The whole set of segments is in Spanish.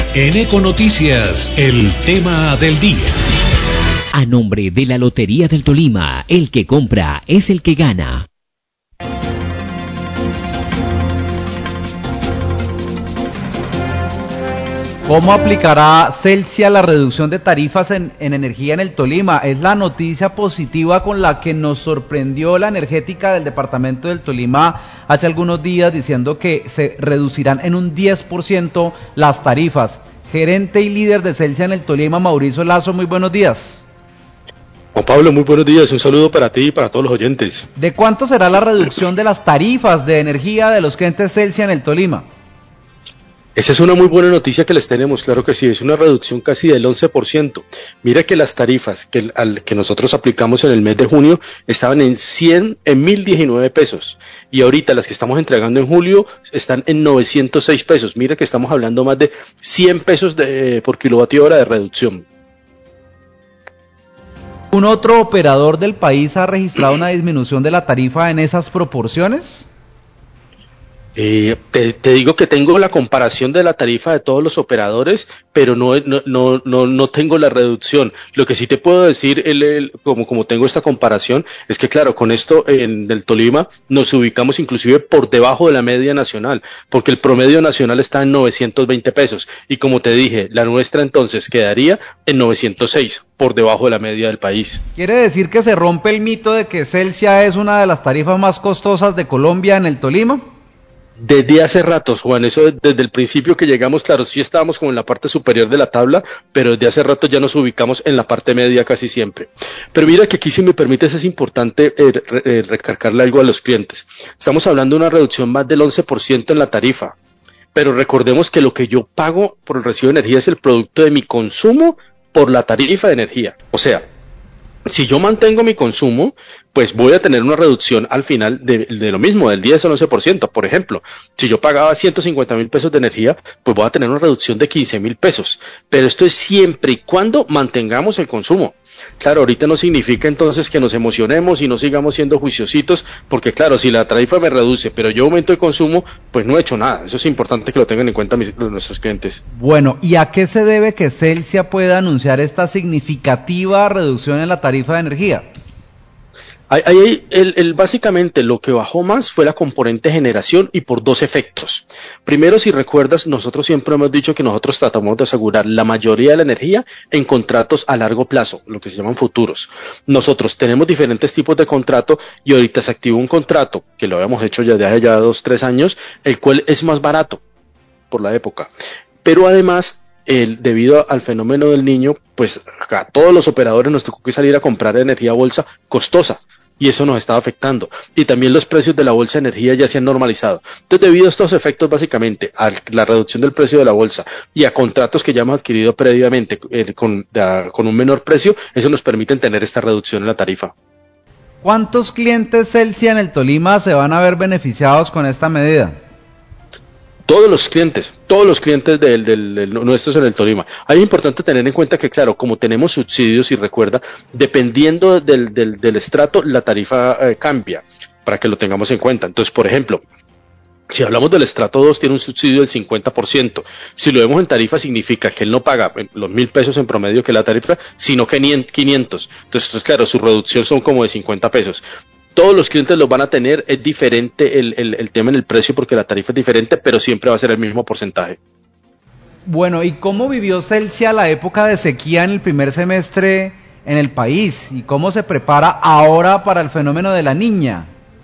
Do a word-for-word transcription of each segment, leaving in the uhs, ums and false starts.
En Econoticias, el tema del día. A nombre de la Lotería del Tolima, el que compra es el que gana. ¿Cómo aplicará Celsia la reducción de tarifas en, en energía en el Tolima? Es la noticia positiva con la que nos sorprendió la energética del departamento del Tolima hace algunos días, diciendo que se reducirán en un diez por ciento las tarifas. Gerente y líder de Celsia en el Tolima, Mauricio Lazo, muy buenos días. Juan Pablo, muy buenos días, un saludo para ti y para todos los oyentes. ¿De cuánto será la reducción de las tarifas de energía de los clientes Celsia en el Tolima? Esa es una muy buena noticia que les tenemos, claro que sí, es una reducción casi del once por ciento. Mira que las tarifas que, al, que nosotros aplicamos en el mes de junio estaban en cien, en mil diecinueve pesos, y ahorita las que estamos entregando en julio están en novecientos seis pesos. Mira que estamos hablando más de cien pesos de, por kilovatio hora de reducción. ¿Un otro operador del país ha registrado una disminución de la tarifa en esas proporciones? Eh, te, te digo que tengo la comparación de la tarifa de todos los operadores, pero no, no, no, no, no tengo la reducción. Lo que sí te puedo decir, el, el, como, como tengo esta comparación, es que claro, con esto en el Tolima nos ubicamos inclusive por debajo de la media nacional, porque el promedio nacional está en novecientos veinte pesos, y como te dije, la nuestra entonces quedaría en novecientos seis, por debajo de la media del país. ¿Quiere decir que se rompe el mito de que Celsia es una de las tarifas más costosas de Colombia en el Tolima? Desde hace ratos, Juan, eso desde el principio que llegamos, claro, sí estábamos como en la parte superior de la tabla, pero desde hace rato ya nos ubicamos en la parte media casi siempre. Pero mira que aquí, si me permites, es importante eh, eh, recargarle algo a los clientes. Estamos hablando de una reducción más del once por ciento en la tarifa, pero recordemos que lo que yo pago por el recibo de energía es el producto de mi consumo por la tarifa de energía. O sea, si yo mantengo mi consumo, pues voy a tener una reducción al final de, de lo mismo, del diez al once por ciento. Por ejemplo, si yo pagaba ciento cincuenta mil pesos de energía, pues voy a tener una reducción de quince mil pesos. Pero esto es siempre y cuando mantengamos el consumo. Claro, ahorita no significa entonces que nos emocionemos y no sigamos siendo juiciositos, porque claro, si la tarifa me reduce, pero yo aumento el consumo, pues no he hecho nada. Eso es importante que lo tengan en cuenta mis, nuestros clientes. Bueno, ¿y a qué se debe que Celsia pueda anunciar esta significativa reducción en la tarifa de energía? Ahí, ahí, el, el, básicamente lo que bajó más fue la componente generación, y por dos efectos. Primero, si recuerdas, nosotros siempre hemos dicho que nosotros tratamos de asegurar la mayoría de la energía en contratos a largo plazo, lo que se llaman futuros. Nosotros tenemos diferentes tipos de contrato, y ahorita se activó un contrato, que lo habíamos hecho ya de hace ya dos, tres años, el cual es más barato por la época. Pero además, El, debido al fenómeno del niño, pues acá todos los operadores nos tocó que salir a comprar energía bolsa costosa, y eso nos estaba afectando, y también los precios de la bolsa de energía ya se han normalizado. Entonces, debido a estos efectos, básicamente a la reducción del precio de la bolsa y a contratos que ya hemos adquirido previamente eh, con, da, con un menor precio, eso nos permite tener esta reducción en la tarifa. ¿Cuántos clientes Celsia en el Tolima se van a ver beneficiados con esta medida? Todos los clientes, todos los clientes del, del, del, nuestros en el Tolima. Ahí es importante tener en cuenta que, claro, como tenemos subsidios, y recuerda, dependiendo del, del, del estrato, la tarifa eh, cambia, para que lo tengamos en cuenta. Entonces, por ejemplo, si hablamos del estrato dos, tiene un subsidio del cincuenta por ciento. Si lo vemos en tarifa, significa que él no paga los mil pesos en promedio que es la tarifa, sino que quinientos. Entonces, pues, claro, su reducción son como de cincuenta pesos. Todos los clientes los van a tener, es diferente el, el, el tema en el precio porque la tarifa es diferente, pero siempre va a ser el mismo porcentaje. Bueno, ¿y cómo vivió Celsia la época de sequía en el primer semestre en el país? ¿Y cómo se prepara ahora para el fenómeno de la Niña?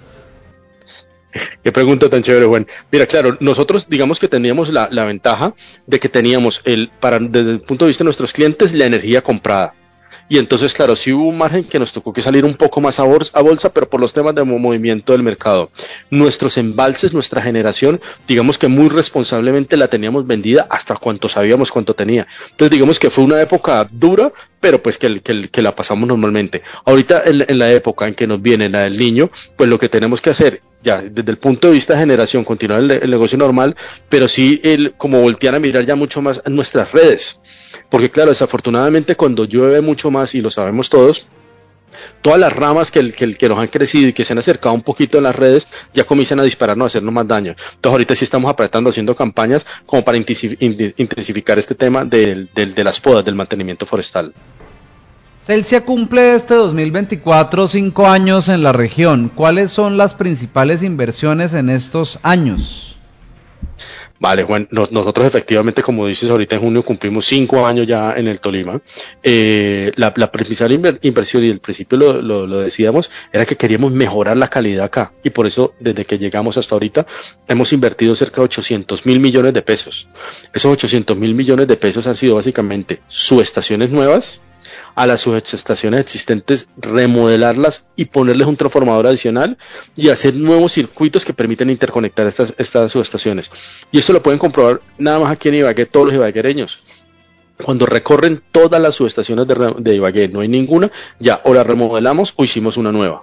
Qué pregunta tan chévere, Juan. Mira, claro, nosotros digamos que teníamos la, la ventaja de que teníamos, el para desde el punto de vista de nuestros clientes, la energía comprada. Y entonces, claro, sí hubo un margen que nos tocó que salir un poco más a bolsa, a bolsa, pero por los temas de movimiento del mercado. Nuestros embalses, nuestra generación, digamos que muy responsablemente la teníamos vendida hasta cuanto sabíamos cuánto tenía. Entonces, digamos que fue una época dura, pero pues que, que, que la pasamos normalmente. Ahorita, en, en la época en que nos viene la del niño, pues lo que tenemos que hacer, ya desde el punto de vista de generación, continuar el, el negocio normal, pero sí el, como voltear a mirar ya mucho más en nuestras redes. Porque claro, desafortunadamente cuando llueve mucho más, y lo sabemos todos, todas las ramas que, el, que, el, que nos han crecido y que se han acercado un poquito en las redes ya comienzan a dispararnos, a hacernos más daño. Entonces ahorita sí estamos apretando, haciendo campañas como para intensificar este tema de, de, de las podas, del mantenimiento forestal. Celsia cumple este dos mil veinticuatro cinco años en la región. ¿Cuáles son las principales inversiones en estos años? Vale, Juan, nos, nosotros efectivamente, como dices, ahorita en junio cumplimos cinco años ya en el Tolima. Eh, la, la principal inver, inversión, y al principio lo, lo, lo decíamos, era que queríamos mejorar la calidad acá. Y por eso, desde que llegamos hasta ahorita, hemos invertido cerca de ochocientos mil millones de pesos. Esos ochocientos mil millones de pesos han sido básicamente subestaciones nuevas, a las subestaciones existentes remodelarlas y ponerles un transformador adicional y hacer nuevos circuitos que permiten interconectar estas, estas subestaciones. Y esto lo pueden comprobar nada más aquí en Ibagué, todos los ibaguereños. Cuando recorren todas las subestaciones de, de Ibagué, no hay ninguna, ya o la remodelamos o hicimos una nueva.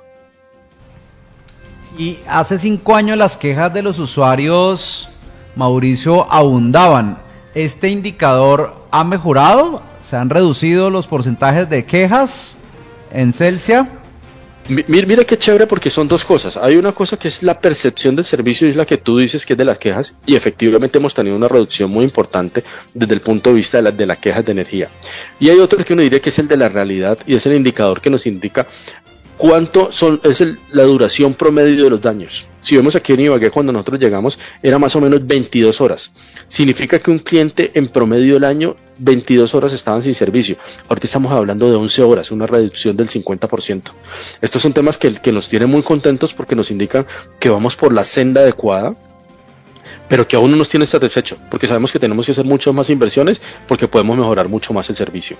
Y hace cinco años las quejas de los usuarios, Mauricio, abundaban. ¿Este indicador ha mejorado? ¿Se han reducido los porcentajes de quejas en Celsia? Mira, mira qué chévere, porque son dos cosas. Hay una cosa que es la percepción del servicio, y es la que tú dices que es de las quejas, y efectivamente hemos tenido una reducción muy importante desde el punto de vista de, la, de las quejas de energía. Y hay otro que uno diría que es el de la realidad, y es el indicador que nos indica cuánto son, es el, la duración promedio de los daños. Si vemos aquí en Ibagué, cuando nosotros llegamos, era más o menos veintidós horas. Significa que un cliente en promedio del año, veintidós horas estaban sin servicio. Ahorita estamos hablando de once horas, una reducción del cincuenta por ciento. Estos son temas que, que nos tienen muy contentos, porque nos indican que vamos por la senda adecuada, pero que aún no nos tiene satisfecho, porque sabemos que tenemos que hacer muchas más inversiones, porque podemos mejorar mucho más el servicio.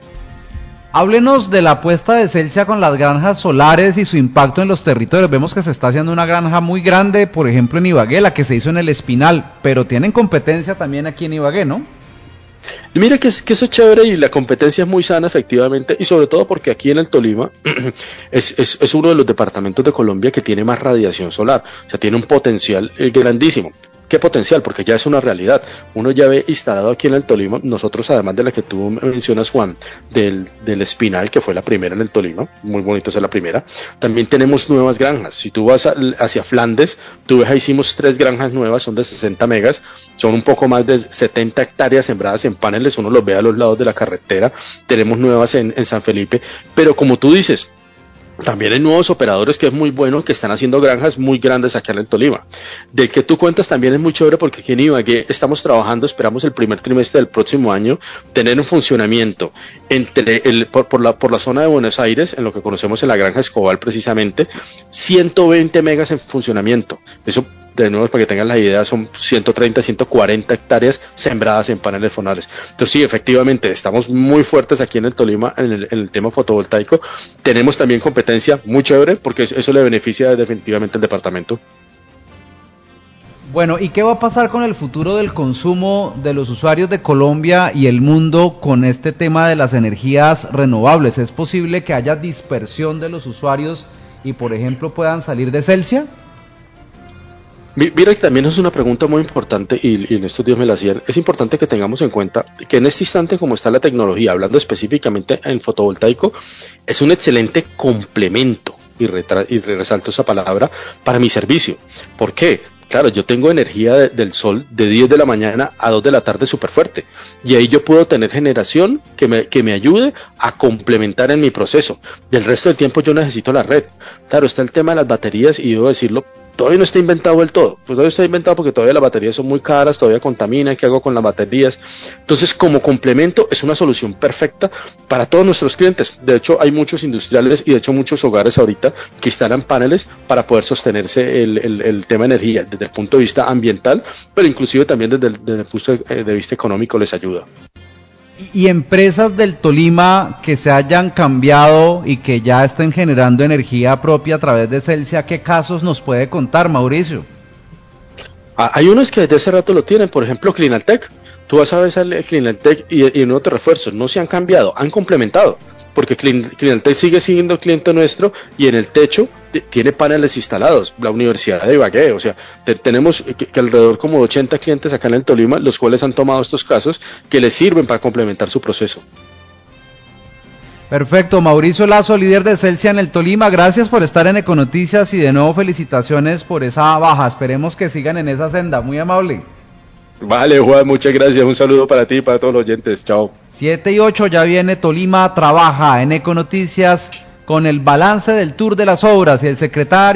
Háblenos de la apuesta de Celsia con las granjas solares y su impacto en los territorios. Vemos que se está haciendo una granja muy grande, por ejemplo en Ibagué, la que se hizo en el Espinal, pero tienen competencia también aquí en Ibagué, ¿no? Y mira que, es, que eso es chévere, y la competencia es muy sana efectivamente, y sobre todo porque aquí en el Tolima es, es, es uno de los departamentos de Colombia que tiene más radiación solar, o sea, tiene un potencial grandísimo. ¿Qué potencial? Porque ya es una realidad. Uno ya ve instalado aquí en el Tolima, nosotros, además de la que tú mencionas, Juan, del, del Espinal, que fue la primera en el Tolima, muy bonito ser la primera, también tenemos nuevas granjas. Si tú vas a, hacia Flandes, tú ves, ahí hicimos tres granjas nuevas, son de sesenta megas, son un poco más de setenta hectáreas sembradas en paneles, uno los ve a los lados de la carretera. Tenemos nuevas en, en San Felipe, pero como tú dices, también hay nuevos operadores, que es muy bueno, que están haciendo granjas muy grandes acá en el Tolima. Del que tú cuentas también es muy chévere, porque aquí en Ibagué estamos trabajando, esperamos el primer trimestre del próximo año tener un funcionamiento entre el, por, por, la, por la zona de Buenos Aires, en lo que conocemos en la granja Escobal precisamente, ciento veinte megas en funcionamiento. Eso, de nuevo, para que tengan la idea, son ciento treinta, ciento cuarenta hectáreas sembradas en paneles solares. Entonces sí, efectivamente, estamos muy fuertes aquí en el Tolima en el, en el tema fotovoltaico. Tenemos también competencia muy chévere, porque eso, eso le beneficia definitivamente al departamento. Bueno, ¿y qué va a pasar con el futuro del consumo de los usuarios de Colombia y el mundo con este tema de las energías renovables? ¿Es posible que haya dispersión de los usuarios y, por ejemplo, puedan salir de Celsia? Mira, que también es una pregunta muy importante, y, y en estos días me la hacían. Es importante que tengamos en cuenta que en este instante, como está la tecnología, hablando específicamente en fotovoltaico, es un excelente complemento, y, retra- y resalto esa palabra, para mi servicio. ¿Por qué? Claro, yo tengo energía de, del sol de diez de la mañana a dos de la tarde súper fuerte, y ahí yo puedo tener generación que me, que me ayude a complementar en mi proceso. Del resto del tiempo yo necesito la red. Claro, está el tema de las baterías, y debo decirlo, todavía no está inventado del todo, pues todavía está inventado porque todavía las baterías son muy caras, todavía contamina. ¿Qué hago con las baterías? Entonces, como complemento, es una solución perfecta para todos nuestros clientes. De hecho, hay muchos industriales y de hecho muchos hogares ahorita que instalan paneles para poder sostenerse el, el, el tema de energía desde el punto de vista ambiental, pero inclusive también desde el, desde el punto de, de vista económico les ayuda. Y empresas del Tolima que se hayan cambiado y que ya estén generando energía propia a través de Celsia, ¿qué casos nos puede contar, Mauricio? Ah, hay unos que desde hace rato lo tienen, por ejemplo Clinaltec. Tú vas a ver el Clinaltec y, y no te refuerzos, no se han cambiado, han complementado, porque Clinaltec sigue siendo cliente nuestro, y en el techo tiene paneles instalados, la Universidad de Ibagué. O sea, te, tenemos que, que alrededor como ochenta clientes acá en el Tolima, los cuales han tomado estos casos que les sirven para complementar su proceso. Perfecto, Mauricio Lazo, líder de Celsia en el Tolima, gracias por estar en Econoticias y de nuevo felicitaciones por esa baja, esperemos que sigan en esa senda, muy amable. Vale, Juan, muchas gracias, un saludo para ti y para todos los oyentes, chao. siete y ocho, ya viene Tolima Trabaja en Econoticias con el balance del tour de las obras y el secretario